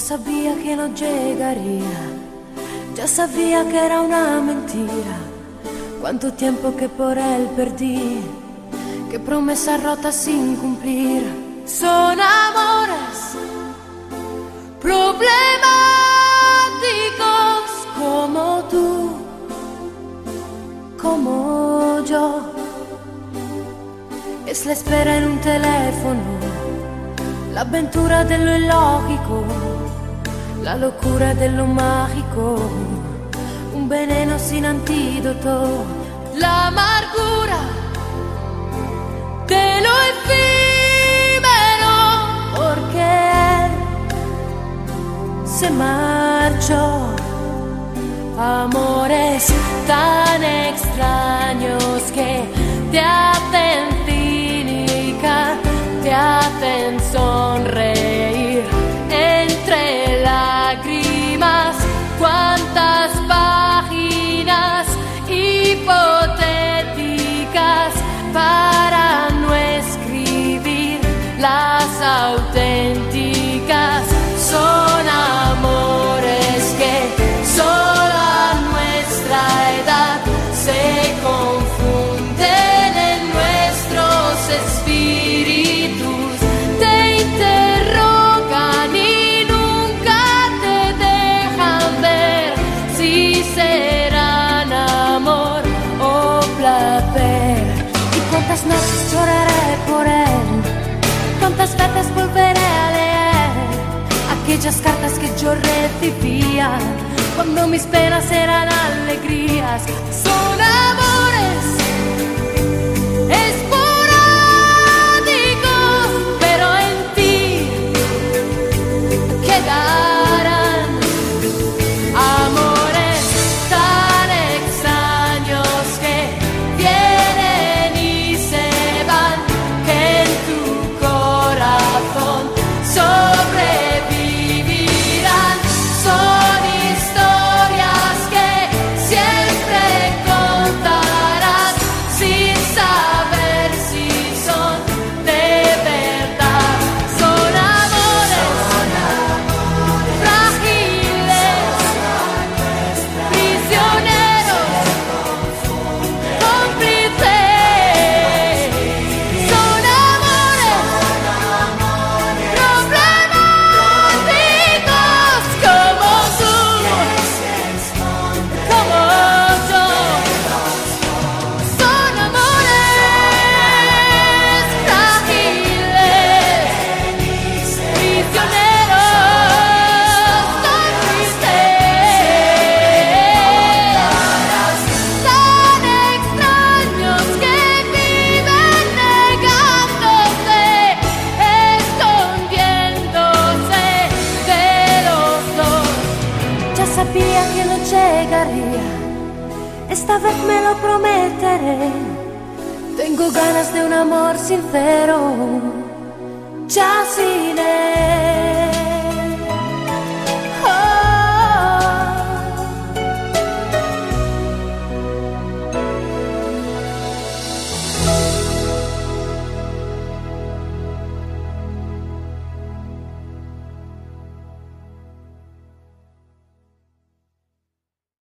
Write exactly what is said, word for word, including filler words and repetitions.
sabía que no llegaría, ya sabía que era una mentira. Cuánto tiempo que por él perdí, qué promesas rotas sin cumplir. Son amores problemáticos como tú, como yo. Es la espera en un teléfono, la avventura de lo illogico, la locura de lo mágico, un veneno sin antídoto, la amargura de lo efímero, porque él se marchó. Amores tan extraños que te hacen cínica, te hacen sonreír entre lágrimas. Cuántas páginas hipotéticas para no escribir las auténticas. Son amores que solo a nuestra edad se confunden en nuestros espíritus, te interrogan y nunca te dejan ver si serán amor o placer. Y cuántas noches lloraré por él, cuántas veces volveré a leer aquellas cartas que yo recibía cuando mis penas eran alegrías. Son amores esporádicos, pero en ti quedarán amores tan extraños que vienen y se van, que en tu corazón sobrevivirán. Son historias que siempre contarás sin saber si son de verdad. Son amores frágiles, prisioneros, cómplices. Son amores problemáticos como tú, como yo. Son amores frágiles, prisioneros, cómplices, tan extraños que viven negándose, escondiéndose de los dos. Ya sabía que no llegaría, esta vez me lo prometeré. Tengo ganas de un amor sincero, ya sin él.